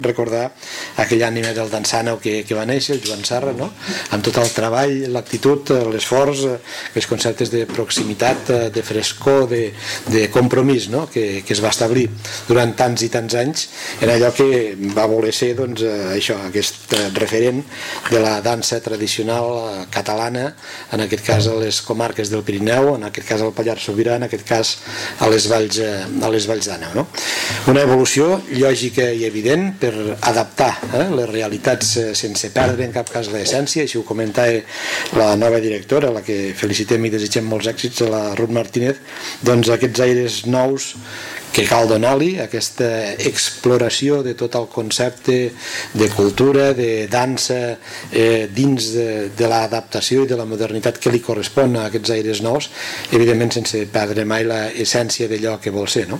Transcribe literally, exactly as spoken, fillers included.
recordar aquell ànima del Dansano que, que va néixer, el Joan Sarra, no? Amb tot el treball, l'actitud, l'esforç, els conceptes de proximitat, de frescor, de, de compromís, no? que, que es va establir durant tants i tants anys en allò que va voler ser doncs, això, aquest referent de la dansa tradicional catalana, en aquest cas a les comarques del Pirineu, en aquest cas al Pallars Sobirà, en aquest cas a les Valls, a les Valls d'Àneu. No? Una evolució lògica i evident per adaptar eh, les realitats eh, sense perdre en cap cas l'essència, així ho comentava la nova directora, la que felicitem i desitgem molts èxits, la Ruth Martínez, doncs aquests aires nous que cal donar-li, aquesta exploració de tot el concepte de cultura, de dansa eh, dins de, de l'adaptació i de la modernitat que li correspon a aquests aires nous, evidentment sense perdre mai l'essència d'allò que vol ser, no?